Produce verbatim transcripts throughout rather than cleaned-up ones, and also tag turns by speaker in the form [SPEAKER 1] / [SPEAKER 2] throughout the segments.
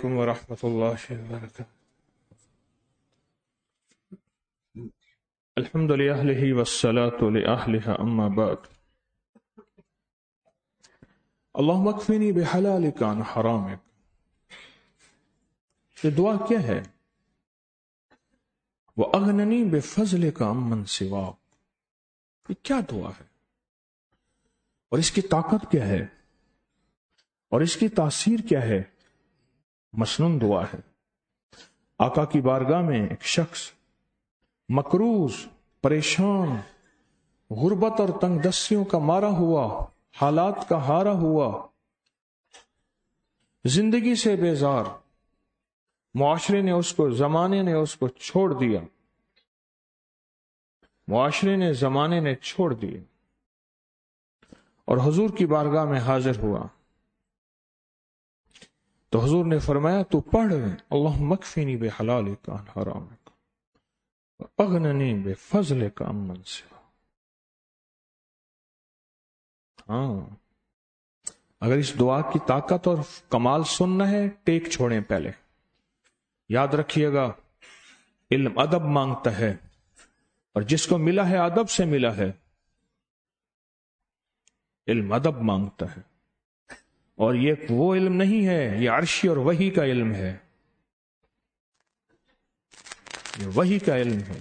[SPEAKER 1] ورحمۃ اللہ وبرکاتہ. الحمد للہ والصلاة لأہلہ اما بعد. اللہم اکفنی بحلالک عن حرامک. یہ دعا کیا ہے؟ وَأَغْنَنِي بِفَضْلِكَ عَمَّنْ سِوَاكَ. یہ کیا دعا ہے اور اس کی طاقت کیا ہے اور اس کی تاثیر کیا ہے؟ مسنون دعا ہے. آقا کی بارگاہ میں ایک شخص مقروض، پریشان، غربت اور تنگ دستیوں کا مارا ہوا، حالات کا ہارا ہوا، زندگی سے بیزار، معاشرے نے اس کو زمانے نے اس کو چھوڑ دیا معاشرے نے زمانے نے چھوڑ دیے اور حضور کی بارگاہ میں حاضر ہوا تو حضور نے فرمایا تو پڑھ اللہم اکفنی بحلالک عن حرامک واغننی بفضلک عمن سواک. ہاں، اگر اس دعا کی طاقت اور کمال سننا ہے، ٹیک چھوڑیں. پہلے یاد رکھیے گا، علم ادب مانگتا ہے اور جس کو ملا ہے ادب سے ملا ہے. علم ادب مانگتا ہے اور یہ وہ علم نہیں ہے، یہ عرشی اور وحی کا علم ہے. یہ وحی کا علم ہے.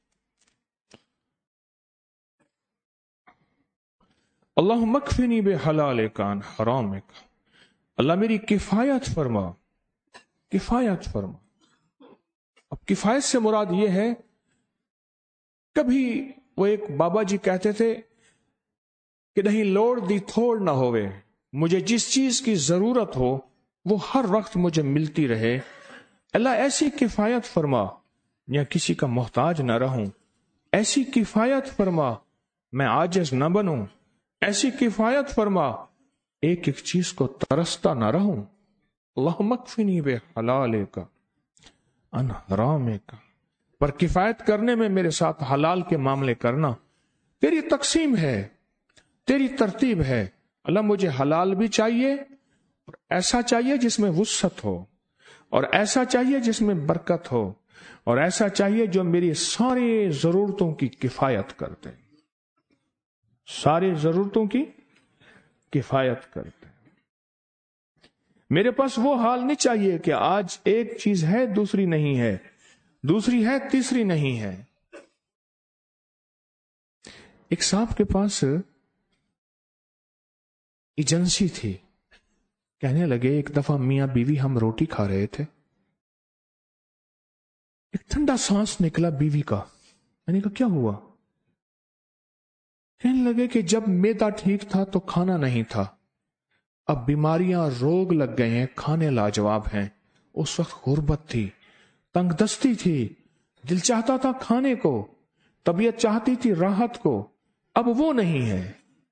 [SPEAKER 1] اللہم اکفنی بحلالک عن حرامک. اللہ میری کفایت فرما، کفایت فرما. اب کفایت سے مراد یہ ہے، کبھی وہ ایک بابا جی کہتے تھے کہ نہیں لوڑ دی تھوڑ نہ ہوئے، مجھے جس چیز کی ضرورت ہو وہ ہر وقت مجھے ملتی رہے. اللہ ایسی کفایت فرما یا کسی کا محتاج نہ رہوں. ایسی کفایت فرما میں عاجز نہ بنوں. ایسی کفایت فرما ایک ایک چیز کو ترستا نہ رہوں. اللہم اکفنی بحلالک عن حرامک. پر کفایت کرنے میں میرے ساتھ حلال کے معاملے کرنا. تیری تقسیم ہے، تیری ترتیب ہے. اللہ مجھے حلال بھی چاہیے اور ایسا چاہیے جس میں وسعت ہو، اور ایسا چاہیے جس میں برکت ہو، اور ایسا چاہیے جو میری ساری ضرورتوں کی کفایت کرتے ساری ضرورتوں کی کفایت کرتے. میرے پاس وہ حال نہیں چاہیے کہ آج ایک چیز ہے دوسری نہیں ہے، دوسری ہے تیسری نہیں ہے. ایک صاحب کے پاس ایجنسی تھی. کہنے لگے ایک دفعہ میاں بیوی ہم روٹی کھا رہے تھے، ایک ٹھنڈا سانس نکلا بیوی کا. میں نے کہا کیا ہوا؟ کہنے لگے کہ جب میدا ٹھیک تھا تو کھانا نہیں تھا، اب بیماریاں روگ لگ گئے ہیں، کھانے لاجواب ہیں. اس وقت غربت تھی، تنگ دستی تھی، دل چاہتا تھا کھانے کو، طبیعت چاہتی تھی راحت کو، اب وہ نہیں ہے.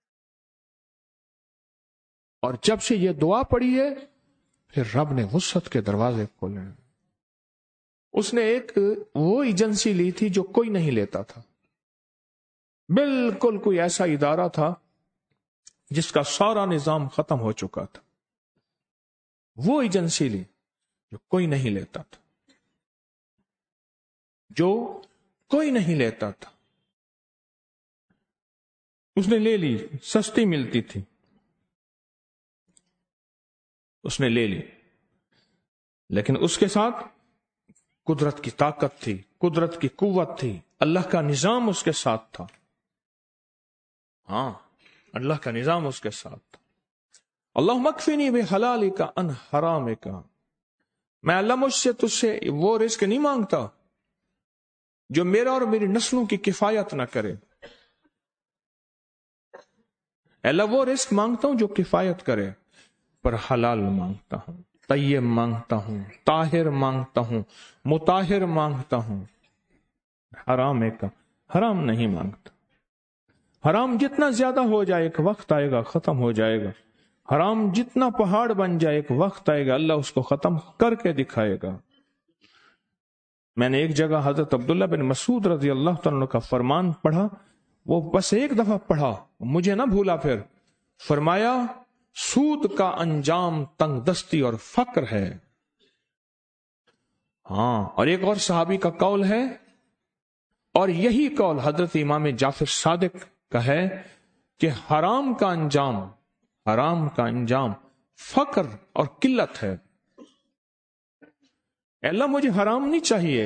[SPEAKER 1] اور جب سے یہ دعا پڑی ہے پھر رب نے وسعت کے دروازے کھولے. اس نے ایک وہ ایجنسی لی تھی جو کوئی نہیں لیتا تھا. بالکل کوئی ایسا ادارہ تھا جس کا سارا نظام ختم ہو چکا تھا. وہ ایجنسی لی جو کوئی نہیں لیتا تھا، جو کوئی نہیں لیتا تھا. اس نے لے لی، سستی ملتی تھی، اس نے لے لی. لیکن اس کے ساتھ قدرت کی طاقت تھی، قدرت کی قوت تھی، اللہ کا نظام اس کے ساتھ تھا. ہاں، اللہ کا نظام اس کے ساتھ تھا. اللہم اکفنی بحلالک عن حرامک. میں اللہ مجھ سے تجھ سے وہ رزق نہیں مانگتا جو میرا اور میری نسلوں کی کفایت نہ کرے. اللہ وہ رزق مانگتا ہوں جو کفایت کرے، پر حلال مانگتا ہوں، طیب مانگتا ہوں، طاہر مانگتا ہوں، مطاہر مانگتا ہوں. حرام کا حرام نہیں مانگتا. حرام جتنا زیادہ ہو جائے ایک وقت آئے گا ختم ہو جائے گا. حرام جتنا پہاڑ بن جائے ایک وقت آئے گا اللہ اس کو ختم کر کے دکھائے گا. میں نے ایک جگہ حضرت عبداللہ بن مسعود رضی اللہ تعالیٰ کا فرمان پڑھا، وہ بس ایک دفعہ پڑھا، مجھے نہ بھولا. پھر فرمایا سود کا انجام تنگ دستی اور فقر ہے، ہاں، اور ایک اور صحابی کا قول ہے، اور یہی قول حضرت امام جعفر صادق کا ہے کہ حرام کا انجام حرام کا انجام فقر اور قلت ہے۔ اے اللہ مجھے حرام نہیں چاہیے،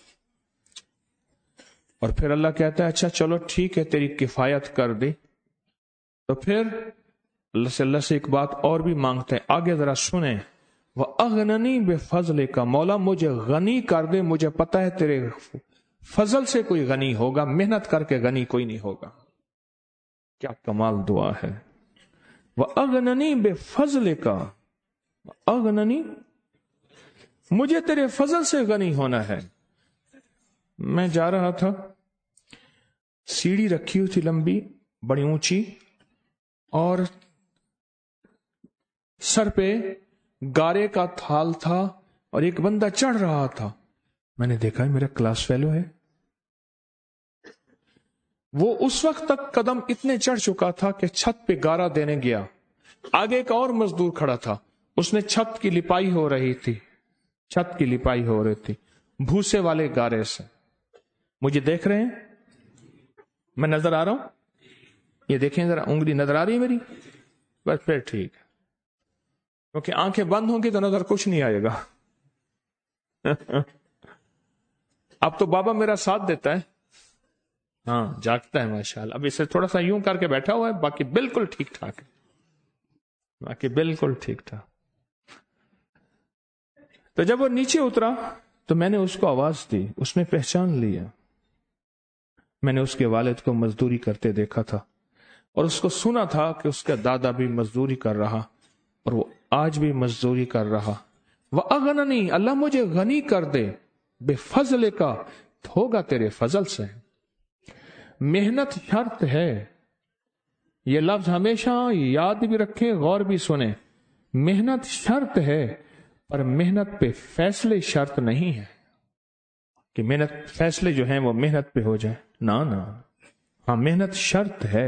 [SPEAKER 1] اور پھر اللہ کہتا ہے اچھا چلو ٹھیک ہے تیری کفایت کر دی، تو پھر اللہ سے اللہ سے ایک بات اور بھی مانگتے ہیں، آگے ذرا سنیں، وَأَغْنَنِي بِفَضْلِكَ، مولا مجھے غنی کر دے، مجھے پتا ہے تیرے فضل سے کوئی غنی ہوگا، محنت کر کے غنی کوئی نہیں ہوگا۔ کیا کمال دعا ہے، وَأَغْنَنِي بِفَضْلِكَ، اغننی، مجھے تیرے فضل سے غنی ہونا ہے۔ میں جا رہا تھا، سیڑھی رکھی ہوئی تھی لمبی بڑی اونچی، اور سر پہ گارے کا تھال تھا، اور ایک بندہ چڑھ رہا تھا۔ میں نے دیکھا میرا کلاس فیلو ہے، وہ اس وقت تک قدم اتنے چڑھ چکا تھا کہ چھت پہ گارا دینے گیا، آگے ایک اور مزدور کھڑا تھا، اس نے چھت کی لپائی ہو رہی تھی چھت کی لپائی ہو رہی تھی بھوسے والے گارے سے۔ مجھے دیکھ رہے ہیں، میں نظر آ رہا ہوں، یہ دیکھیں ذرا انگلی نظر آ رہی ہے میری، بس پھر ٹھیک ہے، کیونکہ آنکھیں بند ہوں گی تو نظر کچھ نہیں آئے گا۔ اب تو بابا میرا ساتھ دیتا ہے، ہاں جاگتا ہے ماشاءاللہ، اب اسے تھوڑا سا یوں کر کے بیٹھا ہوا ہے، باقی بالکل ٹھیک ٹھاک ہے، باقی بالکل ٹھیک ٹھاک۔ تو جب وہ نیچے اترا تو میں نے اس کو آواز دی، اس نے پہچان لیا۔ میں نے اس کے والد کو مزدوری کرتے دیکھا تھا، اور اس کو سنا تھا کہ اس کا دادا بھی مزدوری کر رہا، اور وہ آج بھی مزدوری کر رہا۔ وَأَغْنَنِي، اللہ مجھے غنی کر دے، بِفَضْلِكَ، ہوگا تیرے فضل سے۔ محنت شرط ہے، یہ لفظ ہمیشہ یاد بھی رکھیں، غور بھی سنیں، محنت شرط ہے، پر محنت پہ فیصلے شرط نہیں ہے کہ محنت فیصلے جو ہیں وہ محنت پہ ہو جائیں، نہ نہ، ہاں محنت شرط ہے،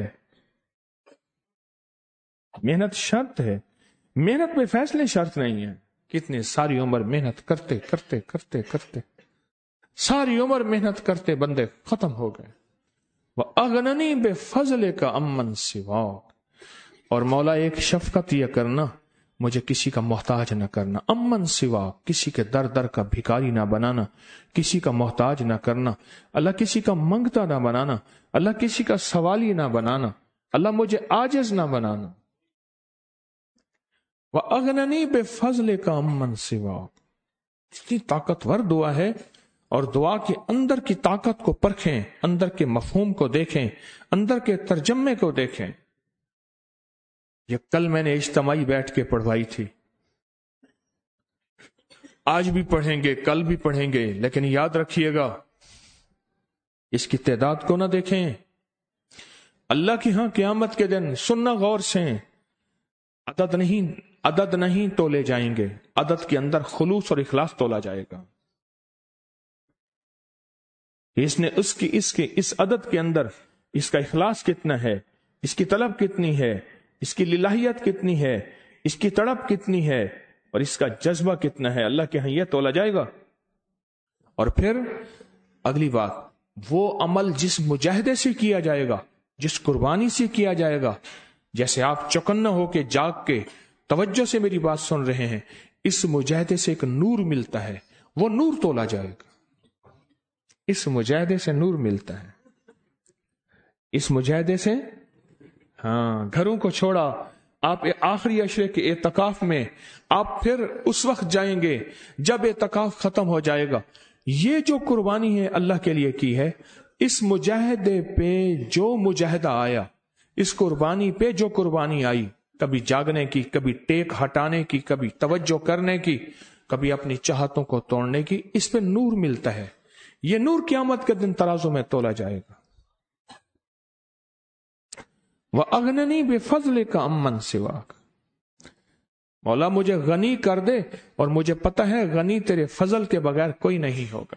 [SPEAKER 1] محنت شرط ہے، محنت پہ فیصلے شرط نہیں ہے۔ کتنے ساری عمر محنت کرتے کرتے کرتے کرتے ساری عمر محنت کرتے بندے ختم ہو گئے۔ وَأَغْنَنِي بِفَضْلِكَ عَمَّنْ سِوَاكَ، اور مولا ایک شفقت یہ کرنا، مجھے کسی کا محتاج نہ کرنا، امن سوا، کسی کے در در کا بھکاری نہ بنانا، کسی کا محتاج نہ کرنا، اللہ کسی کا منگتا نہ بنانا، اللہ کسی کا سوالی نہ بنانا، اللہ مجھے عاجز نہ بنانا۔ وَأَغْنَنِي بِفَضْلِكَ عَمَّنْ سِوَاكَ، اتنی طاقتور دعا ہے، اور دعا کے اندر کی طاقت کو پرکھیں، اندر کے مفہوم کو دیکھیں، اندر کے ترجمے کو دیکھیں۔ یہ کل میں نے اجتماعی بیٹھ کے پڑھوائی تھی، آج بھی پڑھیں گے، کل بھی پڑھیں گے، لیکن یاد رکھیے گا اس کی تعداد کو نہ دیکھیں۔ اللہ کی ہاں قیامت کے دن سننا غور سے، عدد نہیں عدد نہیں تولے جائیں گے، عدد کے اندر خلوص اور اخلاص تولا جائے گا۔ اس نے اس کی اس کے اس عدد کے اندر اس کا اخلاص کتنا ہے، اس کی طلب کتنی ہے، اس کی للہیت کتنی ہے، اس کی تڑپ کتنی ہے، اور اس کا جذبہ کتنا ہے، اللہ کے ہاں یہ تولا جائے گا۔ اور پھر اگلی بات، وہ عمل جس مجاہدے سے کیا جائے گا، جس قربانی سے کیا جائے گا، جیسے آپ چوکنا ہو کے جاگ کے توجہ سے میری بات سن رہے ہیں، اس مجاہدے سے ایک نور ملتا ہے، وہ نور تولا جائے گا۔ اس مجاہدے سے نور ملتا ہے، اس مجاہدے سے، ہاں گھروں کو چھوڑا، آپ آخری عشرے کے اعتکاف میں آپ پھر اس وقت جائیں گے جب اعتکاف ختم ہو جائے گا۔ یہ جو قربانی ہے اللہ کے لیے کی ہے، اس مجاہدے پہ جو مجاہدہ آیا، اس قربانی پہ جو قربانی آئی، کبھی جاگنے کی، کبھی ٹیک ہٹانے کی، کبھی توجہ کرنے کی، کبھی اپنی چاہتوں کو توڑنے کی، اس پہ نور ملتا ہے۔ یہ نور قیامت کے دن ترازو میں تولا جائے گا۔ وَأَغْنَنِي بِفَضْلِكَ عَمَّنْ سِوَاكَ، مولا مجھے غنی کر دے، اور مجھے پتا ہے غنی تیرے فضل کے بغیر کوئی نہیں ہوگا۔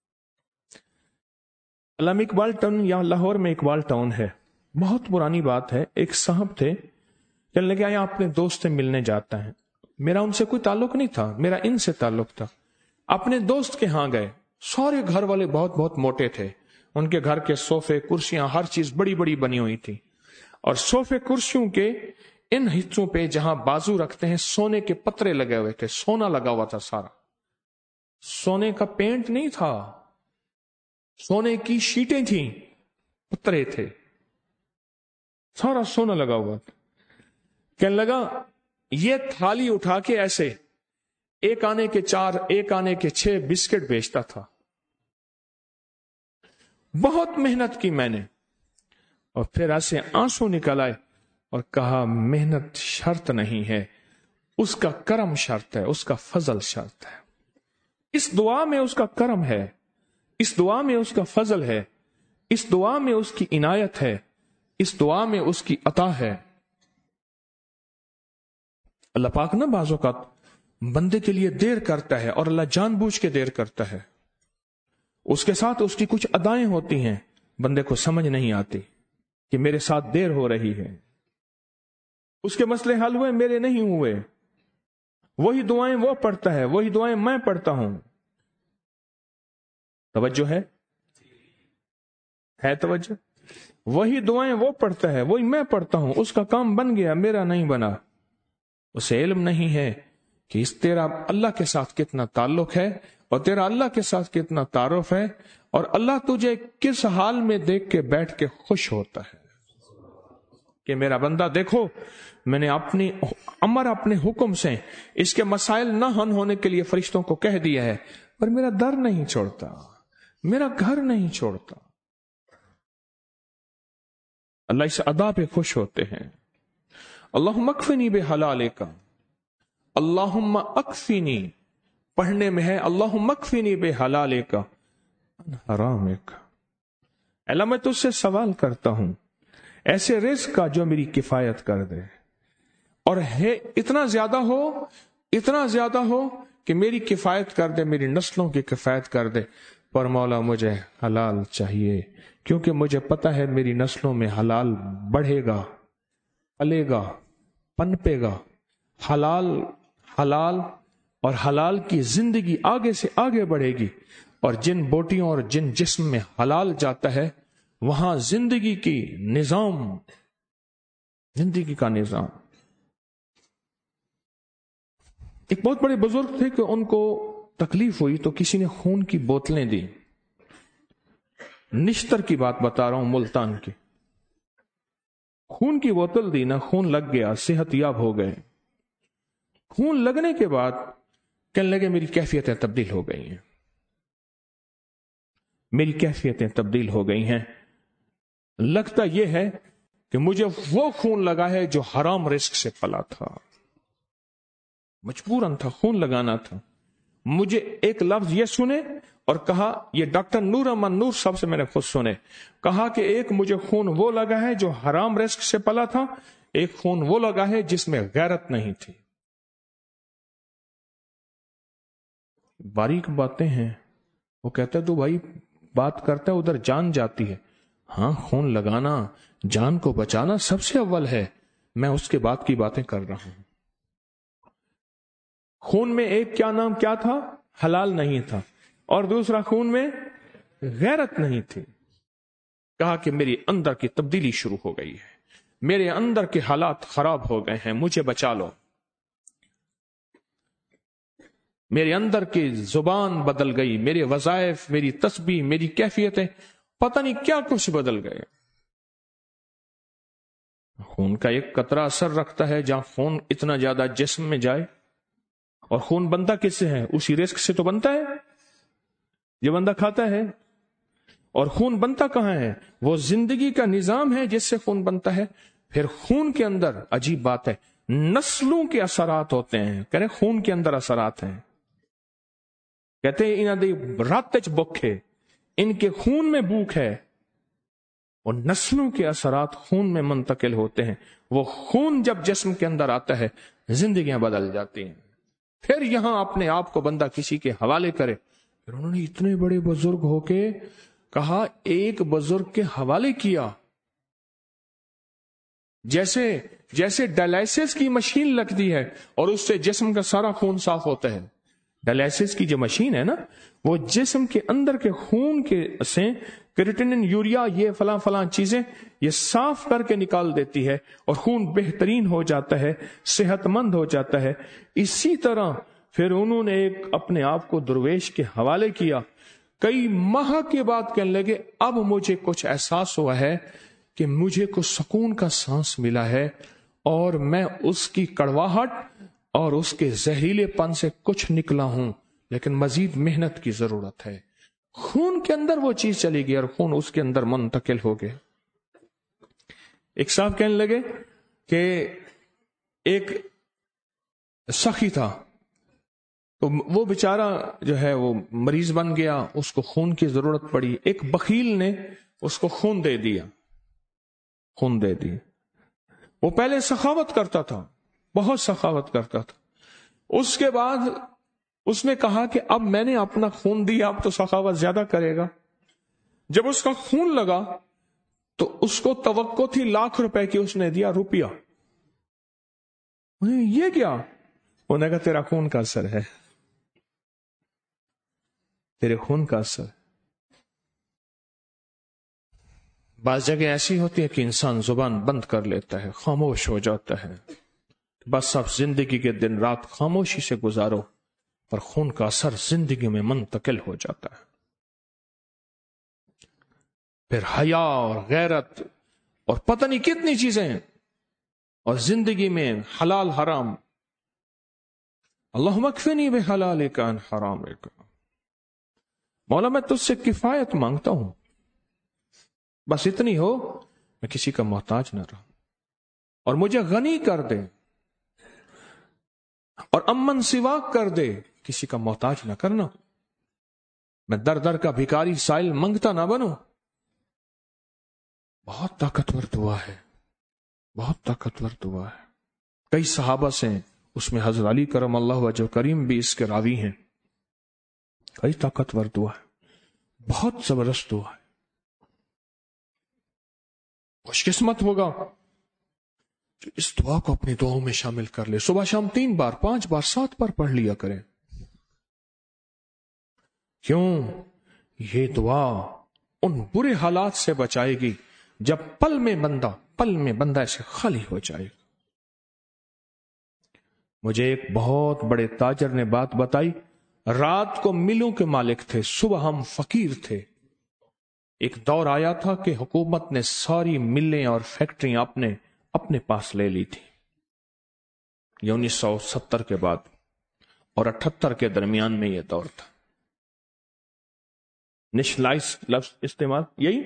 [SPEAKER 1] علامہ اقبال ٹاؤن، یہاں لاہور میں اقبال ٹاؤن ہے، بہت پرانی بات ہے، ایک صاحب تھے، چلنے گیا اپنے دوست سے ملنے جاتا ہے، میرا ان سے کوئی تعلق نہیں تھا، میرا ان سے تعلق تھا۔ اپنے دوست کے ہاں گئے. سارے گھر والے بہت بہت موٹے تھے. ان کے گھر کے صوفے کرسیاں ہر چیز بڑی بڑی بنی ہوئی تھی. اور صوفے کرسیوں کے ان حصوں پہ جہاں بازو رکھتے ہیں سونے کے پترے لگے ہوئے تھے. سونا لگا ہوا تھا سارا. سونے کا پینٹ نہیں تھا, سونے کی شیٹیں تھیں, پترے تھے, سارا سونا لگا ہوا تھا. کہنے لگا یہ تھالی اٹھا کے ایسے ایک آنے کے چار ایک آنے کے چھ بسکٹ بیچتا تھا. بہت محنت کی میں نے, اور پھر ایسے آنسو نکل آئے اور کہا محنت شرط نہیں ہے, اس کا کرم شرط ہے, اس کا فضل شرط ہے. اس دعا میں اس کا کرم ہے, اس دعا میں اس کا فضل ہے, اس دعا میں اس کی عنایت ہے, اس دعا میں اس کی عطا ہے. اللہ پاک نہ بعض اوقات بندے کے لیے دیر کرتا ہے, اور اللہ جان بوجھ کے دیر کرتا ہے. اس کے ساتھ اس کی کچھ ادائیں ہوتی ہیں, بندے کو سمجھ نہیں آتی کہ میرے ساتھ دیر ہو رہی ہے. اس کے مسئلے حل ہوئے, میرے نہیں ہوئے. وہی دعائیں وہ پڑھتا ہے, وہی دعائیں میں پڑھتا ہوں. توجہ ہے ہے توجہ. وہی دعائیں وہ پڑھتا ہے, وہی میں پڑھتا ہوں. اس کا کام بن گیا, میرا نہیں بنا. اسے علم نہیں ہے کہ اس تیرا اللہ کے ساتھ کتنا تعلق ہے, اور تیرا اللہ کے ساتھ کتنا تعارف ہے, اور اللہ تجھے کس حال میں دیکھ کے بیٹھ کے خوش ہوتا ہے کہ میرا بندہ دیکھو میں نے اپنی امر اپنے حکم سے اس کے مسائل نہ حل ہونے کے لیے فرشتوں کو کہہ دیا ہے, پر میرا در نہیں چھوڑتا, میرا گھر نہیں چھوڑتا. اللہ اس ادا پہ خوش ہوتے ہیں. اللہم اکفنی بحلالک, اللہم اکفنی پڑھنے میں ہے اللہم اکفنی بحلالک عن حرامک. اللہ میں تجھ سے سوال کرتا ہوں ایسے رزق کا جو میری کفایت کر دے, اور ہے اتنا زیادہ ہو اتنا زیادہ ہو کہ میری کفایت کر دے, میری نسلوں کی کفایت کر دے. پر مولا مجھے حلال چاہیے, کیونکہ مجھے پتا ہے میری نسلوں میں حلال بڑھے گا, پلے گا, پنپے گا. حلال حلال اور حلال کی زندگی آگے سے آگے بڑھے گی. اور جن بوٹیوں اور جن جسم میں حلال جاتا ہے وہاں زندگی کی نظام زندگی کا نظام. ایک بہت بڑے بزرگ تھے کہ ان کو تکلیف ہوئی تو کسی نے خون کی بوتلیں دی. نشتر کی بات بتا رہا ہوں, ملتان کی. خون کی بوتل دی, نہ خون لگ گیا, صحت یاب ہو گئے. خون لگنے کے بعد کہنے لگے میری کیفیتیں تبدیل ہو گئی ہیں, میری کیفیتیں تبدیل ہو گئی ہیں. لگتا یہ ہے کہ مجھے وہ خون لگا ہے جو حرام رزق سے پلا تھا, مجبوراً تھا, خون لگانا تھا. مجھے ایک لفظ یہ سنے اور کہا, یہ ڈاکٹر نور احمد نور صاحب سے میں نے خود سنے, کہا کہ ایک مجھے خون وہ لگا ہے جو حرام رزق سے پلا تھا, ایک خون وہ لگا ہے جس میں غیرت نہیں تھی. باریک باتیں ہیں. وہ کہتا ہے تو بھائی بات کرتا ہے ادھر جان جاتی ہے. ہاں خون لگانا, جان کو بچانا سب سے اول ہے, میں اس کے بعد کی باتیں کر رہا ہوں. خون میں ایک کیا نام کیا تھا, حلال نہیں تھا, اور دوسرا خون میں غیرت نہیں تھی. کہا کہ میری اندر کی تبدیلی شروع ہو گئی ہے, میرے اندر کے حالات خراب ہو گئے ہیں, مجھے بچا لو. میرے اندر کی زبان بدل گئی, میرے وظائف, میری تسبیح, میری کیفیتیں, پتہ نہیں کیا کچھ بدل گئے. خون کا ایک قطرہ اثر رکھتا ہے, جہاں خون اتنا زیادہ جسم میں جائے. اور خون بنتا کس سے ہے, اسی رزق سے تو بنتا ہے یہ بندہ کھاتا ہے. اور خون بنتا کہاں ہے, وہ زندگی کا نظام ہے جس سے خون بنتا ہے. پھر خون کے اندر عجیب بات ہے, نسلوں کے اثرات ہوتے ہیں. کہہ رہے خون کے اندر اثرات ہیں. کہتے ہیں انہاں دی رات وچ بھوک ہے, ان کے خون میں بھوک ہے. اور نسلوں کے اثرات خون میں منتقل ہوتے ہیں. وہ خون جب جسم کے اندر آتا ہے زندگیاں بدل جاتی ہیں. پھر یہاں اپنے آپ کو بندہ کسی کے حوالے کرے. پھر انہوں نے اتنے بڑے بزرگ ہو کے کہا, ایک بزرگ کے حوالے کیا, جیسے جیسے ڈائلائسس کی مشین لگتی ہے اور اس سے جسم کا سارا خون صاف ہوتا ہے. डायलिसिस की जो मशीन है ना, वो जिस्म के अंदर के खून के से क्रिएटिनिन, यूरिया, ये फलां फलां चीजें ये साफ करके निकाल देती है और खून बेहतरीन हो जाता है, सेहतमंद हो जाता है। इसी तरह फिर उन्होंने एक अपने आप को दुर्वेश के हवाले किया। कई माह के बाद कहने लगे, अब मुझे कुछ एहसास हुआ है कि मुझे कुछ सुकून का सांस मिला है और मैं उसकी कड़वाहट और उसके जहरीलेपन से कुछ निकला हूं, लेकिन मजीद मेहनत की जरूरत है। खून के अंदर वो चीज चली गई और खून उसके अंदर मुंतकिल हो गया। एक साहब कहने लगे कि एक सखी था, तो वो बेचारा जो है वो मरीज बन गया, उसको खून की जरूरत पड़ी। एक बखील ने उसको खून दे दिया, खून दे दी। वो पहले सखावत करता था, बहुत सखावत करता था। उसके बाद उसने कहा कि अब मैंने अपना खून दिया, अब तो सखावत ज्यादा करेगा। जब उसका खून लगा तो उसको तवक्को थी लाख रुपए की, उसने दिया रुपया। ये क्या? उन्होंने कहा तेरा खून का असर है, तेरे खून का असर। बात जगह ऐसी होती है कि इंसान जुबान बंद कर लेता है, खामोश हो जाता है। बस अब जिंदगी के दिन रात खामोशी से गुजारो, पर खून का असर जिंदगी में मुंतकिल हो जाता है। फिर हया और गैरत और पता नहीं कितनी चीजें, और जिंदगी में हलाल हराम। अल्लाहुम्मा अक्फिनी बिहलालिका अन हरामिका। मौला मैं तुझसे किफायत मांगता हूं, बस इतनी हो मैं किसी का मोहताज न रहूं, और मुझे गनी कर दे और अमन सिवा कर दे, किसी का मोहताज ना करना। मैं दर दर का भिखारी साइल मंगता ना बनूं। बहुत ताकतवर दुआ है, बहुत ताकतवर दुआ है। कई सहाबा से, उसमें हजरत अली करम अल्लाह वजह करीम भी इसके रावी हैं। कई ताकतवर दुआ है, बहुत जबरदस्त दुआ है। खुशकिस्मत होगा जो इस दुआ को अपनी दुआओं में शामिल कर ले। सुबह शाम तीन बार, पांच बार, सात बार पढ़ लिया करें। क्यों? ये दुआ उन बुरे हालात से बचाएगी जब पल में बंदा पल में बंदा ऐसे खाली हो जाएगा। मुझे एक बहुत बड़े ताजर ने बात बताई। रात को मिलों के मालिक थे, सुबह हम फकीर थे। एक दौर आया था कि हुकूमत ने सारी मिलें और फैक्ट्रियां अपने अपने पास ले ली थी। ये उन्नीस सौ सत्तर के बाद और अठहत्तर के दरमियान में यह दौर था। नेशनलाइज लफ्ज इस्तेमाल, यही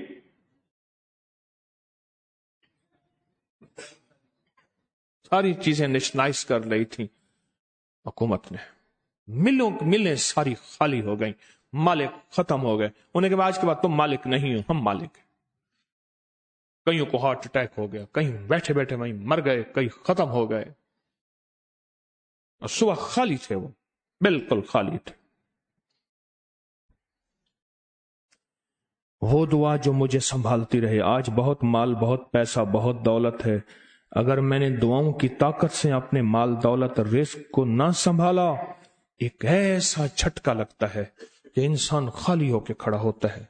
[SPEAKER 1] सारी चीजें नेशनलाइज कर रही थी हुकूमत ने। मिलों मिलें सारी खाली हो गई, मालिक खत्म हो गए। उन्हें के बाद आज के बाद तुम मालिक नहीं हो, हम मालिक हैं। कईयों को हार्ट अटैक हो गया, कहीं बैठे बैठे वहीं मर गए, कई खत्म हो गए। और सुबह खाली थे, वो बिल्कुल खाली थे। वो दुआ जो मुझे संभालती रहे। आज बहुत माल, बहुत पैसा, बहुत दौलत है, अगर मैंने दुआओं की ताकत से अपने माल, दौलत, रिस्क को ना संभाला, एक ऐसा झटका लगता है कि इंसान खाली होकर खड़ा होता है।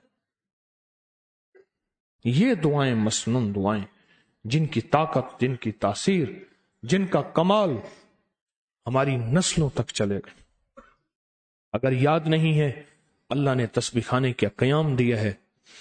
[SPEAKER 1] ये दुआएं मसनून दुआएं, जिनकी ताकत, जिनकी तासीर, जिनका कमाल हमारी नस्लों तक चलेगा। अगर याद नहीं है, अल्लाह ने तस्बीह खाने का कयाम दिया है।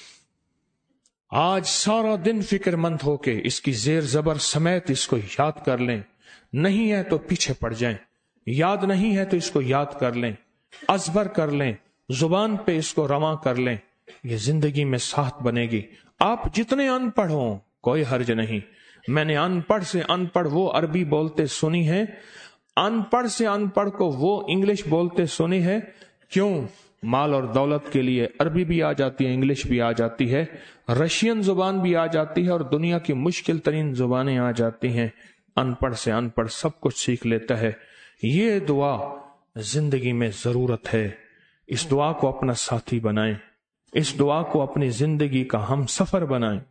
[SPEAKER 1] आज सारा दिन फिक्रमंद होके इसकी जेर जबर समेत इसको याद कर लें। नहीं है तो पीछे पड़ जाएं, याद नहीं है तो इसको याद कर लें, अजबर कर लें, जुबान पे इसको रवा कर लें। ये जिंदगी में साथ बनेगी। आप जितने अनपढ़ हो कोई हर्ज नहीं। मैंने अनपढ़ से अनपढ़ वो अरबी बोलते सुनी है, अनपढ़ से अनपढ़ को वो इंग्लिश बोलते सुनी है। क्यों? माल और दौलत के लिए अरबी भी आ जाती है, इंग्लिश भी आ जाती है, रशियन जुबान भी आ जाती है, और दुनिया की मुश्किल तरीन जुबानें आ जाती हैं। अनपढ़ से अनपढ़ सब कुछ सीख लेता है। ये दुआ जिंदगी में जरूरत है। इस दुआ को अपना साथी बनाएं, इस दुआ को अपनी जिंदगी का हम सफर बनाएं।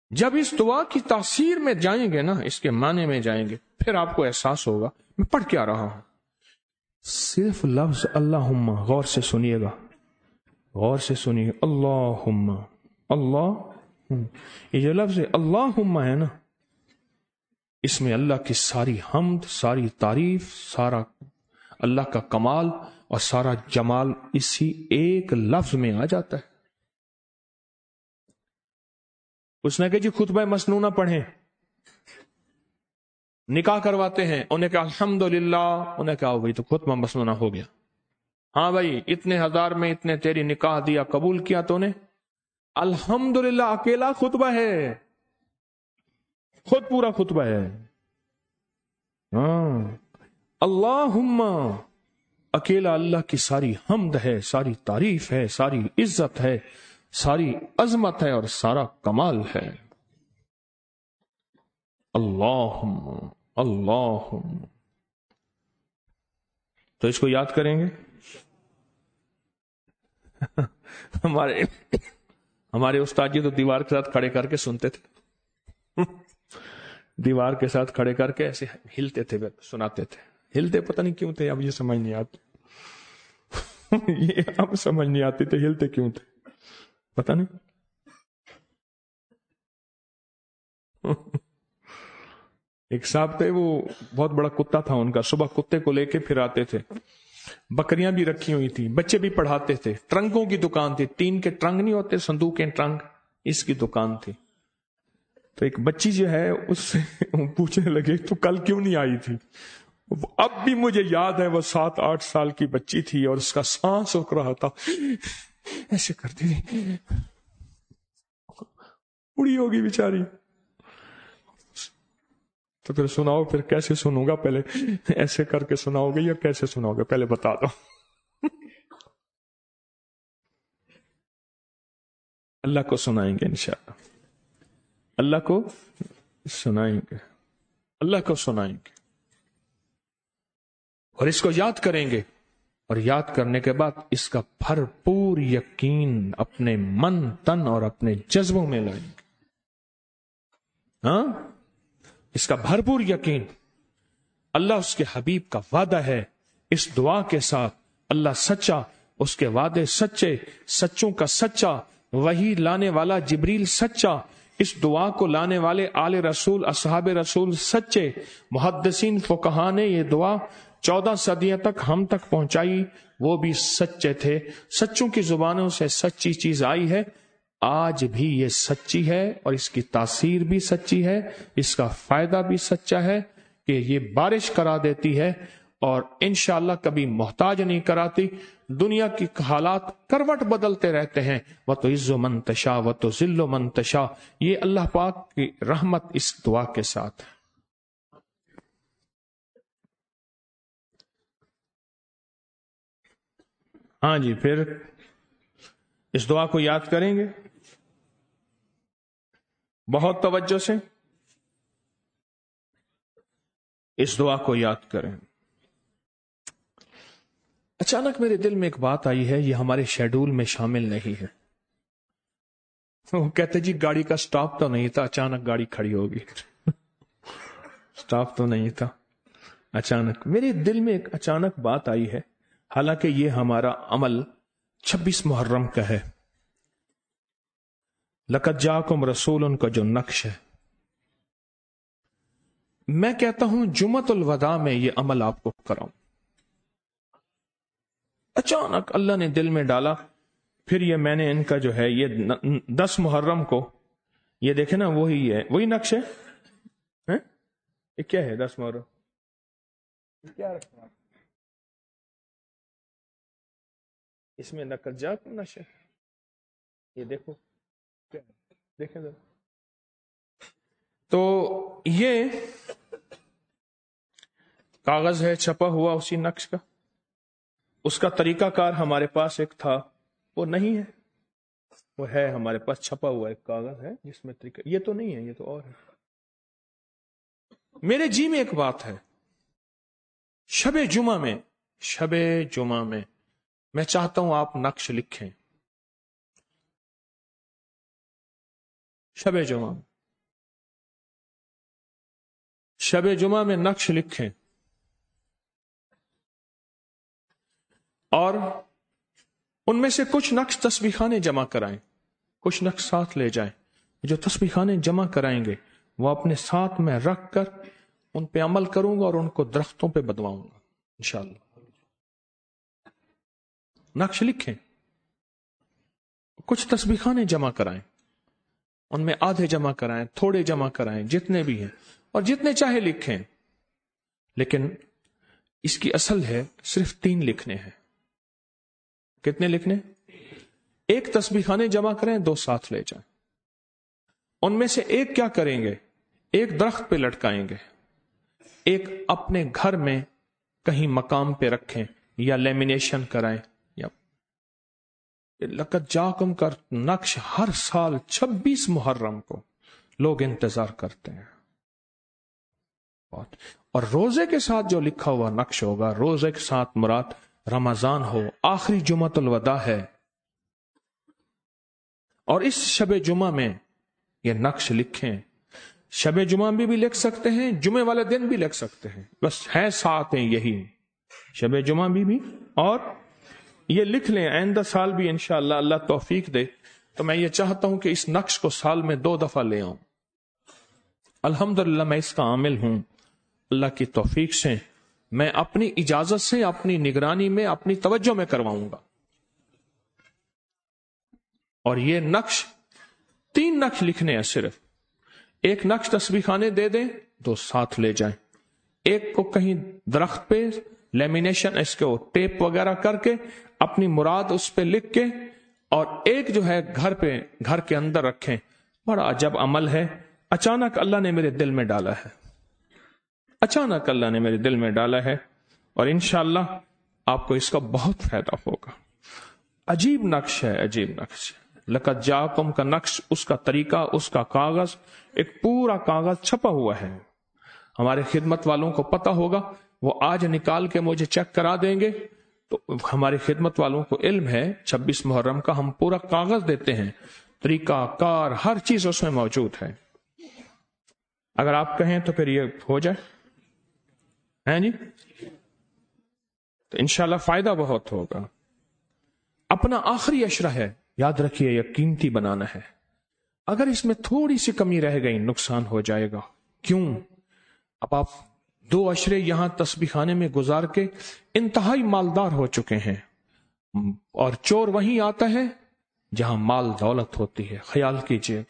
[SPEAKER 1] جب اس دعا کی تاثیر میں جائیں گے نا، اس کے معنی میں جائیں گے، پھر آپ کو احساس ہوگا میں پڑھ کیا رہا ہوں. صرف لفظ اللہم غور سے سنیے گا، غور سے سنیے. اللہم، اللہ، یہ جو لفظ اللہم ہے نا، اس میں اللہ کی ساری حمد، ساری تعریف، سارا اللہ کا کمال اور سارا جمال اسی ایک لفظ میں آ جاتا ہے. اس نے کہ جی خطبہ مسنونہ پڑھیں، نکاح کرواتے ہیں، انہیں کہا الحمدللہ، انہیں کہا بھائی تو خطبہ مسنونہ ہو گیا. ہاں بھائی اتنے ہزار میں اتنے تیری نکاح دیا، قبول کیا تو نے، الحمدللہ اکیلا خطبہ ہے، خود پورا خطبہ ہے. ہاں اللہم، اکیلا اللہ کی ساری حمد ہے، ساری تعریف ہے، ساری عزت ہے، ساری عظمت ہے اور سارا کمال ہے. اللہم اللہم. تو اس کو یاد کریں گے. ہمارے ہمارے استاد جی تو دیوار کے ساتھ کھڑے کر کے سنتے تھے، دیوار کے ساتھ کھڑے کر کے ایسے ہلتے تھے، سناتے تھے. ہلتے پتہ نہیں کیوں تھے، اب یہ سمجھ نہیں آتی. یہ اب سمجھ نہیں آتی تھے ہلتے کیوں تھے، پتہ نہیں. ایک صاحب تھے، وہ بہت بڑا کتا تھا ان کا، صبح کتے کو لے کے پھر آتے تھے، بکریاں بھی رکھی ہوئی تھی، بچے بھی پڑھاتے تھے، ٹرنکوں کی دکان تھی، ٹین کے ٹرنک نہیں ہوتے، صندوق کے ٹرنک، اس کی دکان تھی. تو ایک بچی جو ہے اس سے پوچھنے لگے تو کل کیوں نہیں آئی تھی. اب بھی مجھے یاد ہے وہ سات آٹھ سال کی بچی تھی اور اس کا سانس رک رہا تھا، ایسے کرتی تھی، بوڑھی ہوگی بیچاری. تو پھر سناؤ، پھر کیسے سنوں گا؟ پہلے ایسے کر کے سناؤ گے یا کیسے سناؤ گے؟ پہلے بتا دو. اللہ کو سنائیں گے انشاءاللہ، اللہ کو سنائیں گے، اللہ کو سنائیں گے اور اس کو یاد کریں گے، اور یاد کرنے کے بعد اس کا بھرپور یقین اپنے من، تن اور اپنے جذبوں میں لائیں گے. ہاں، اس کا بھرپور یقین. اللہ اس کے حبیب کا وعدہ ہے، اس دعا کے ساتھ اللہ سچا، اس کے وعدے سچے، سچوں کا سچا، وہی لانے والا جبریل سچا، اس دعا کو لانے والے آل رسول، اصحاب رسول سچے. محدثین فقہا نے یہ دعا چودہ صدیوں تک ہم تک پہنچائی، وہ بھی سچے تھے، سچوں کی زبانوں سے سچی چیز آئی ہے. آج بھی یہ سچی ہے اور اس کی تاثیر بھی سچی ہے، اس کا فائدہ بھی سچا ہے کہ یہ بارش کرا دیتی ہے اور انشاءاللہ کبھی محتاج نہیں کراتی. دنیا کی حالات کروٹ بدلتے رہتے ہیں، وَتُعِزُّ مَن تَشَاءُ وَتُذِلُّ مَن تَشَاءُ. یہ اللہ پاک کی رحمت اس دعا کے ساتھ ہے. ہاں جی، پھر اس دعا کو یاد کریں گے بہت توجہ سے، اس دعا کو یاد کریں. اچانک میرے دل میں ایک بات آئی ہے، یہ ہمارے شیڈول میں شامل نہیں ہے. وہ کہتے جی گاڑی کا سٹاپ تو نہیں تھا، اچانک گاڑی کھڑی ہوگی. سٹاپ تو نہیں تھا، اچانک میرے دل میں ایک اچانک بات آئی ہے. حالانکہ یہ ہمارا عمل چھبیس محرم کا ہے، لقد جاءکم رسول کا جو نقش ہے، میں کہتا ہوں جمعۃ الوداع میں یہ عمل آپ کو کراؤں. اچانک اللہ نے دل میں ڈالا. پھر یہ میں نے ان کا جو ہے یہ دس محرم کو، یہ دیکھیں نا وہی ہے، وہی نقش ہے. یہ کیا ہے دس محرم؟ کیا رکھنا اس میں؟ لقد جاءکم نقش ہے، یہ دیکھو، دیکھیں ذرا. تو یہ کاغذ ہے چھپا ہوا اسی نقش کا، اس کا طریقہ کار ہمارے پاس ایک تھا، وہ نہیں ہے، وہ ہے ہمارے پاس چھپا ہوا ایک کاغذ ہے جس میں طریقہ، یہ تو نہیں ہے، یہ تو اور ہے. میرے جی میں ایک بات ہے، شب جمعہ میں، شب جمعہ میں میں چاہتا ہوں آپ نقش لکھیں. شب جمعہ शब जुमा में नक्श लिखें और उनमें से कुछ नक्श तस्बीखाने जमा कराएं, कुछ नक्श साथ ले जाएं। जो तस्बीखाने जमा कराएंगे वो अपने साथ में रख कर उन पे अमल करूंगा और उनको दरख्तों पे बदवाऊंगा इंशाअल्लाह। नक्श लिखें, कुछ तस्बीखाने जमा कराएं, उनमें आधे जमा कराएं, थोड़े जमा कराएं, जितने भी हैं, और जितने चाहे लिखें। लेकिन इसकी असल है सिर्फ तीन लिखने हैं। कितने लिखने? एक तस्बीखाने जमा करें, दो साथ ले जाएं। उनमें से एक क्या करेंगे? एक दरख्त पे लटकाएंगे, एक अपने घर में कहीं मकाम पे रखें या लेमिनेशन कराएं। या लक़द जाकुम का नक्श हर साल छब्बीस मुहर्रम को लोग इंतजार करते हैं। और रोजे के साथ जो लिखा हुआ नक्श होगा, रोजे के साथ मुराद रमजान हो, आखिरी जुमातुल वदा है, और इस शब जुमा में ये नक्श लिखें। शब जुमा भी, भी लिख सकते हैं, जुमे वाले दिन भी लिख सकते हैं, बस है साथ हैं यही, शब जुमा भी, भी और ये लिख लें। आइंदा साल भी इंशाअल्लाह अल्लाह तौफीक दे तो मैं ये चाहता हूं कि इस नक्श को साल में दो दफा ले आऊं। अल्हम्दुलिल्लाह मैं इसका आमिल हूं, अल्लाह की तौफीक से मैं अपनी इजाजत से, अपनी निगरानी में, अपनी तवज्जो में करवाऊंगा। और ये नक्श, तीन नक्श लिखने हैं सिर्फ। एक नक्श तस्बीखाने दे दें, दो साथ ले जाएं। एक को कहीं दरख्त पे लेमिनेशन, इसको टेप वगैरह करके अपनी मुराद उस पे लिख के, और एक जो है घर पे, घर के अंदर रखें। बड़ा अजब अमल है, अचानक अल्लाह ने मेरे दिल में डाला है, अचानक अल्लाह ने मेरे दिल में डाला है, और इंशाअल्लाह आपको इसका बहुत फायदा होगा। अजीब नक्श है, अजीब नक्श। लक़द जाकुम का नक्श, उसका तरीका, उसका कागज, एक पूरा कागज छपा हुआ है। हमारे खिदमत वालों को पता होगा, वो आज निकाल के मुझे चेक करा देंगे। तो हमारे खिदमत वालों को इल्म है, छब्बीस मुहर्रम का हम पूरा कागज देते हैं, तरीका कार हर चीज उसमें मौजूद है। अगर आप कहें तो फिर ये हो जाए, हैं जी? तो इंशाल्लाह फायदा बहुत होगा। अपना आखिरी अशरा है, याद रखिए, यह कीमती बनाना है। अगर इसमें थोड़ी सी कमी रह गई नुकसान हो जाएगा। क्यों? अब आप दो अशरे यहां तस्बीखाने में गुजार के इंतहाई मालदार हो चुके हैं, और चोर वहीं आता है जहां माल दौलत होती है। ख्याल कीजिए,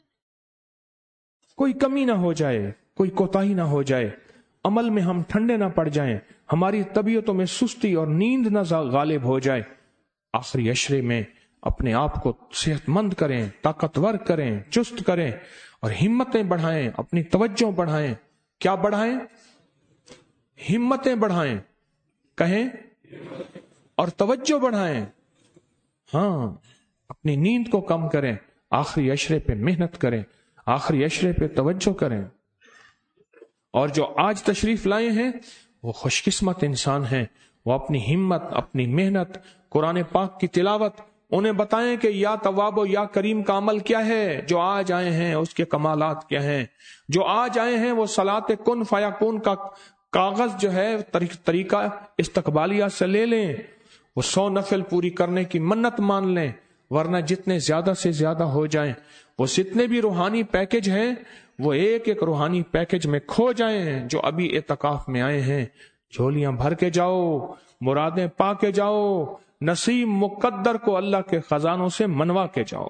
[SPEAKER 1] कोई कमी ना हो जाए, कोई कोताही ना हो जाए, अमल में हम ठंडे ना पड़ जाएं, हमारी तबीयतों में सुस्ती और नींद ना गालिब हो जाए। आखिरी अशरे में अपने आप को सेहतमंद करें, ताकतवर करें, चुस्त करें, और हिम्मतें बढ़ाएं, अपनी तवज्जो बढ़ाएं। क्या बढ़ाएं? हिम्मतें बढ़ाएं, कहें, और तवज्जो बढ़ाएं। हाँ, अपनी नींद को कम करें, आखिरी अशरे पे मेहनत करें, आखिरी अशरे पे तवज्जो करें। और जो आज तशरीफ लाए हैं वो खुशकिस्मत इंसान हैं, वो अपनी हिम्मत, अपनी मेहनत, कुरान पाक की तिलावत, उन्हें बताएं कि या तवाब या करीम का अमल क्या है। जो आज आए हैं उसके कमालात क्या हैं। जो आज आए हैं वो सलात कुन फयाकुन का कागज जो है, तरीका इस्तकबालिया से ले लें, वो सौ नफल पूरी करने की मन्नत मान लें, वरना जितने ज्यादा से ज्यादा हो जाएं, वो जितने भी रूहानी पैकेज हैं वो एक एक रूहानी पैकेज में खो जाएं। जो अभी एतकाफ में आए हैं, झोलियां भर के जाओ, मुरादें पा के जाओ, नसीब मुकद्दर को अल्लाह के खजानों से मनवा के जाओ,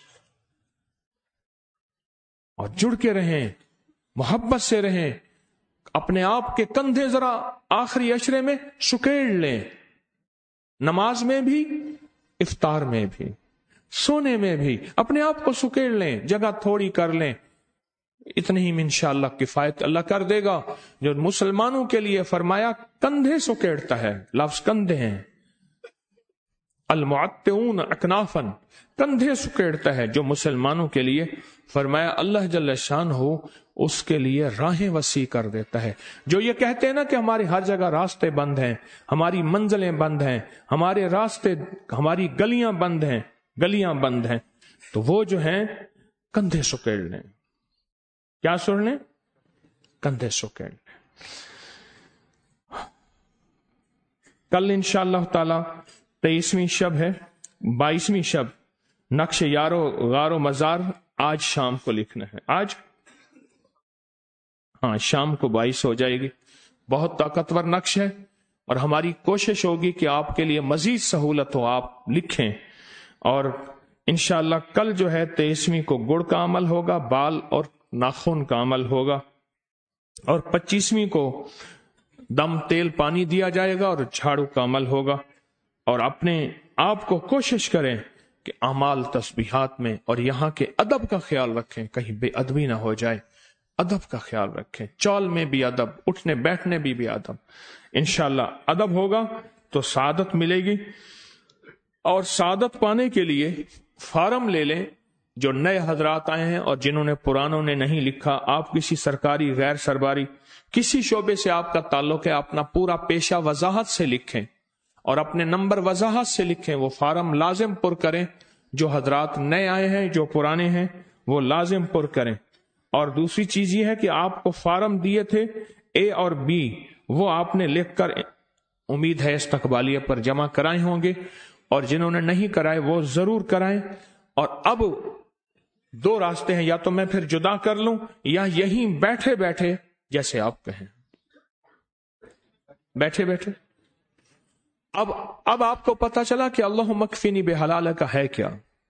[SPEAKER 1] और जुड़ के रहें, मोहब्बत से रहें। अपने आप के कंधे जरा आखिरी अशरे में सुकेड़ लें, नमाज में भी, इफ्तार में भी, सोने में भी अपने आप को सुकेड़ लें, जगह थोड़ी कर लें। इतनी ही इंशाअल्लाह किफायत अल्लाह कर देगा। जो मुसलमानों के लिए फरमाया कंधे सुकेड़ता है, लफ्ज कंधे हैं, अल-मुअत्तिऊन अकनाफन, कंधे सुकेड़ता है जो मुसलमानों के लिए फरमाया अल्लाह जल्ल शान हो, उसके लिए राहें वसी कर देता है। जो ये कहते हैं ना कि हमारे हर जगह रास्ते बंद हैं, हमारी मंजिलें बंद हैं, हमारे रास्ते, हमारी गलियां बंद हैं, गलियां बंद हैं, तो वो जो हैं कंधे सुकेड़ लें। क्या सुन लें? کندھے سکیڑ لیں. کل انشاءاللہ تعالی تیئیسویں شب ہے، بائیسویں شب نقش یارو غار و مزار آج شام کو لکھنا ہے. آج ہاں شام کو بائیس ہو جائے گی. بہت طاقتور نقش ہے اور ہماری کوشش ہوگی کہ آپ کے لیے مزید سہولت ہو، آپ لکھیں. اور انشاءاللہ کل جو ہے تیئیسویں کو گڑ کا عمل ہوگا، بال اور ناخن کا عمل ہوگا، اور پچیسویں کو دم تیل پانی دیا جائے گا اور جھاڑو کا عمل ہوگا. اور اپنے آپ کو کوشش کریں کہ اعمال تسبیحات میں اور یہاں کے ادب کا خیال رکھیں، کہیں بے ادبی نہ ہو جائے، ادب کا خیال رکھیں، چال میں بھی ادب، اٹھنے بیٹھنے بھی بھی ادب. انشاءاللہ ادب ہوگا تو سعادت ملے گی. اور سعادت پانے کے لیے فارم لے لیں. جو نئے حضرات آئے ہیں اور جنہوں نے پرانوں نے نہیں لکھا، آپ کسی سرکاری غیر سرکاری کسی شعبے سے آپ کا تعلق ہے، اپنا پورا پیشہ وضاحت سے لکھیں اور اپنے نمبر وضاحت سے لکھیں. وہ فارم لازم پر کریں. جو حضرات نئے آئے ہیں، جو پرانے ہیں، وہ لازم پر کریں. اور دوسری چیز یہ ہے کہ آپ کو فارم دیے تھے اے اور بی، وہ آپ نے لکھ کر امید ہے استقبالیہ پر جمع کرائے ہوں گے، اور جنہوں نے نہیں کرائے وہ ضرور کرائیں. اور اب دو راستے ہیں، یا تو میں پھر جدا کر لوں یا یہیں بیٹھے بیٹھے جیسے آپ کہیں بیٹھے بیٹھے. اب اب آپ کو پتا چلا کہ اللہم اکفنی بحلال کا ہے کیا.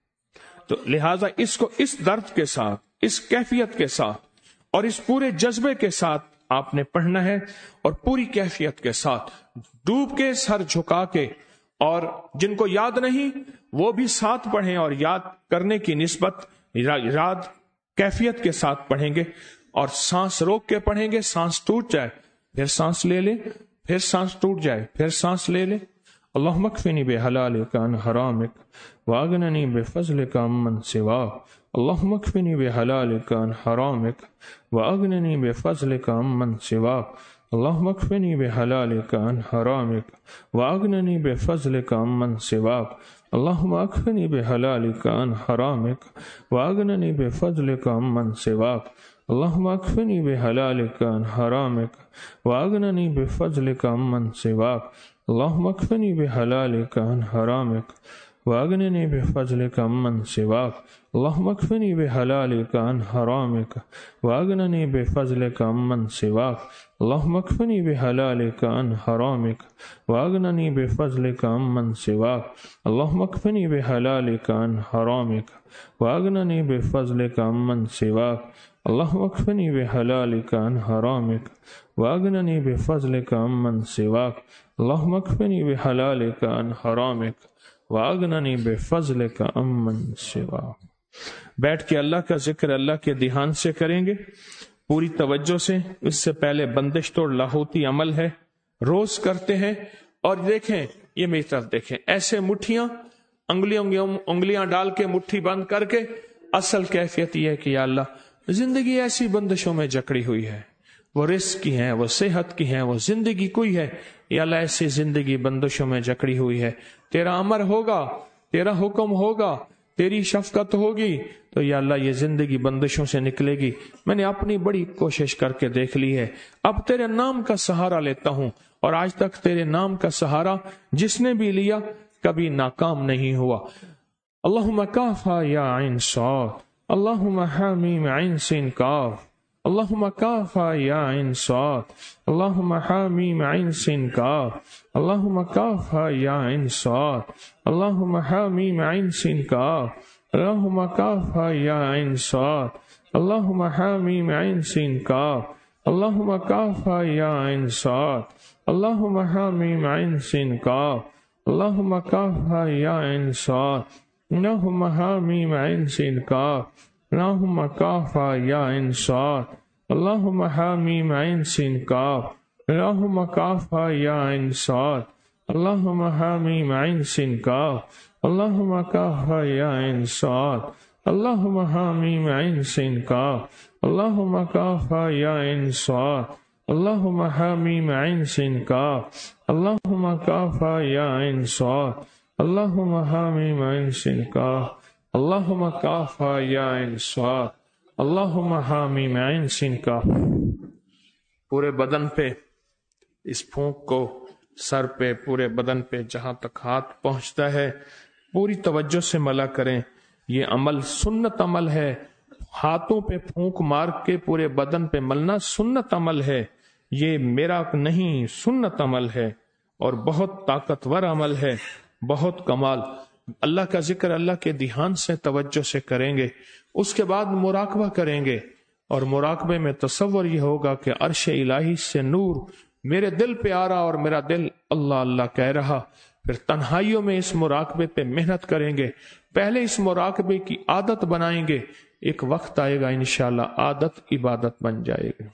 [SPEAKER 1] تو لہٰذا اس کو اس درد کے ساتھ، اس کیفیت کے ساتھ اور اس پورے جذبے کے ساتھ آپ نے پڑھنا ہے، اور پوری کیفیت کے ساتھ ڈوب کے سر جھکا کے. اور جن کو یاد نہیں وہ بھی ساتھ پڑھیں، اور یاد کرنے کی نسبت یاد کیفیت کے ساتھ پڑھیں گے. اور سانس روک کے پڑھیں گے، سانس ٹوٹ جائے پھر سانس لے لے، پھر سانس ٹوٹ جائے پھر سانس لے لے. اللہم اکفنی بحلالک عن حرامک واغننی بفضلک عمن سواک. اللہم اکفنی بحلالک عن حرامک واغننی بفضلک عمن سواک. اللہم اکفنی بحلالک عن حرامک واغننی بفضلک عمن سواک. اللہم اکفنی بحلالک عن حرامک واغننی بفضلک عمن سواک. اللہم اکفنی بحلالک عن حرامک واغننی بفضلک عمن سواک. اللہم اکفنی بحلالک عن حرامک واغننی بفضلک عمن سواک. اللہم اکفنی بحلالک عن حرامک واغننی بفضلک عمن سواک. اللہم اکفنی بحلالک عن حرامک واغننی بفضلک عمن سواک. اللہم اکفنی بحلالک عن حرامک واغننی بفضلک عمن سواک. اللہم اکفنی بحلالک عن حرامک واغننی بفضلک عمن سواک. اللہم اکفنی بحلالک عن حرامک واغننی بفضلک عمن سواک. بیٹھ کے اللہ کا ذکر اللہ کے دھیان سے کریں گے، پوری توجہ سے. اس سے پہلے بندش توڑ لاہوتی عمل ہے، روز کرتے ہیں. اور دیکھیں، یہ میری طرف دیکھیں، ایسے مٹھیاں انگلیاں انگلیاں ڈال کے مٹھی بند کر کے. اصل کیفیت یہ ہے کہ یا اللہ زندگی ایسی بندشوں میں جکڑی ہوئی ہے، وہ رزق کی ہیں، وہ صحت کی ہیں، وہ زندگی کوئی ہے. یا اللہ ایسی زندگی بندشوں میں جکڑی ہوئی ہے، تیرا امر ہوگا، تیرا حکم ہوگا، تیری شفقت ہوگی تو یا اللہ یہ زندگی بندشوں سے نکلے گی. میں نے اپنی بڑی کوشش کر کے دیکھ لی ہے، اب تیرے نام کا سہارا لیتا ہوں. اور آج تک تیرے نام کا سہارا جس نے بھی لیا کبھی ناکام نہیں ہوا. اللہم کافا یا عین صاد، اللہم حامیم عین سین کاف. اللہم کافا یا عین صاد، اللہم حامیم عین سین کاف. اللہم کافا یا عین صاد، اللہم حامیم عین سین کاف. اللہم کافا یا عین صاد، اللہم حامیم عین سین کاف. اللہم کافا یا عین صاد، اللہم حامیم عین سین کاف. اللہم کافا یا عین صاد، اللہم حامیم عین سین کاف. اللہم کافا یا عین صاد، اللہم حامیم عین سین کاف. اللہم کافا یا عین صاد، اللہم حامیم عین سین کاف. اللہم کافا یا عین صاد، اللہم حامیم عین سین کاف. اللہم کافا یا عین صاد، اللہم حامیم عین سین کاف. اللہم کافا یا عین صاد، اللہم حامیم عین سین کاف. اللہم کافا یا عین صاد، اللہم حامیم عین سین کاف. پورے بدن پہ، اس پھونک کو سر پہ، پورے بدن پہ جہاں تک ہاتھ پہنچتا ہے پوری توجہ سے ملا کریں۔ یہ عمل سنت عمل ہے، ہاتھوں پہ پھونک مار کے پورے بدن پہ ملنا سنت عمل ہے، یہ میرا نہیں، سنت عمل ہے اور بہت طاقتور عمل ہے، بہت کمال۔ اللہ کا ذکر اللہ کے دھیان سے توجہ سے کریں گے، اس کے بعد مراقبہ کریں گے، اور مراقبے میں تصور یہ ہوگا کہ عرش الہی سے نور میرے دل پہ آ رہا اور میرا دل اللہ اللہ کہہ رہا۔ پھر تنہائیوں میں اس مراقبے پہ محنت کریں گے، پہلے اس مراقبے کی عادت بنائیں گے، ایک وقت آئے گا انشاءاللہ عادت عبادت بن جائے گی،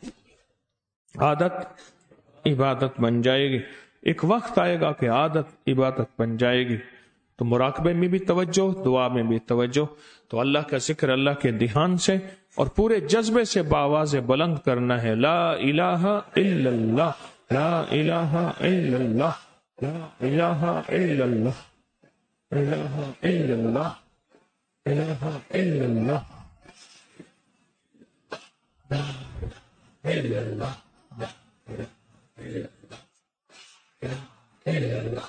[SPEAKER 1] عادت عبادت بن جائے گی، ایک وقت آئے گا کہ عادت عبادت بن جائے گی۔ تو مراقبے میں بھی توجہ، دعا میں بھی توجہ، تو اللہ کا ذکر اللہ کے دھیان سے اور پورے جذبے سے بآواز بلند کرنا ہے، لا الہ الا اللہ، لا الہ الا اللہ، لا الہ الا اللہ، الہ الا اللہ، الہ الا اللہ، الا اللہ، الا اللہ،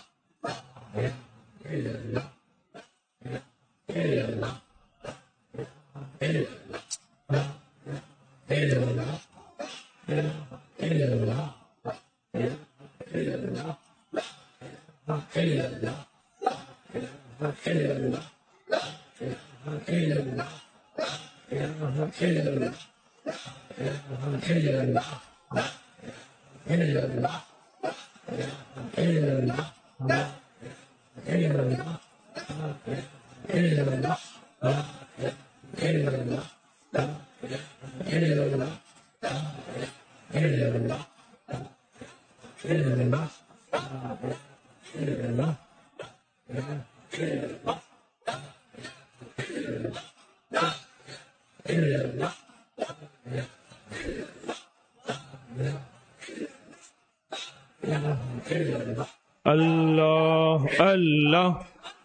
[SPEAKER 1] اللہ اللہ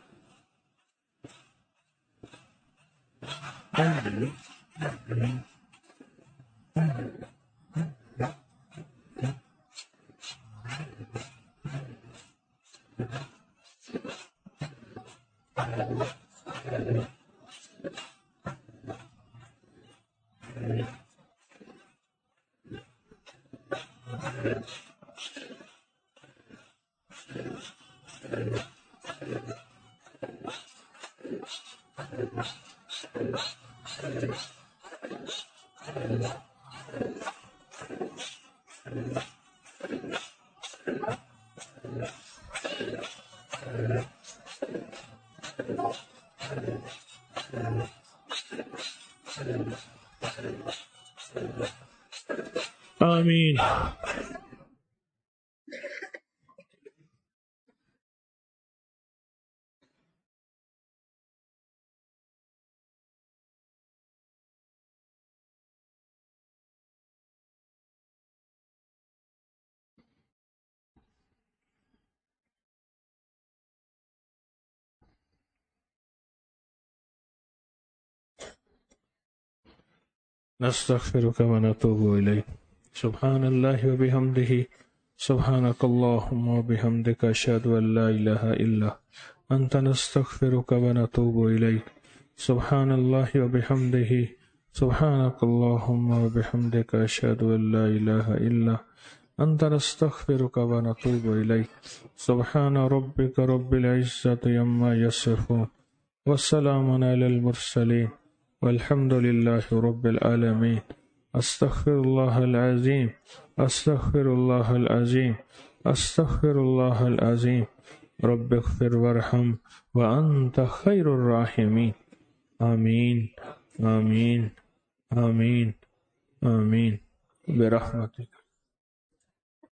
[SPEAKER 1] آمین۔ نستغفرك ونتوب إليك سبحان الله وبحمده سبحانك اللهم وبحمدك أشهد أن لا إله إلا أنت نستغفرك ونتوب إليك سبحان الله وبحمده سبحانك اللهم وبحمدك أشهد أن لا إله إلا أنت نستغفرك ونتوب إليك سبحان ربك رب العزة عما يصفون والسلام على المرسلين والحمد لله رب العالمين استغفر الله العظيم استغفر الله العظيم استغفر الله العظيم رب اغفر وارحم وأنت خير الراحمين آمين آمين آمين آمين برحمتك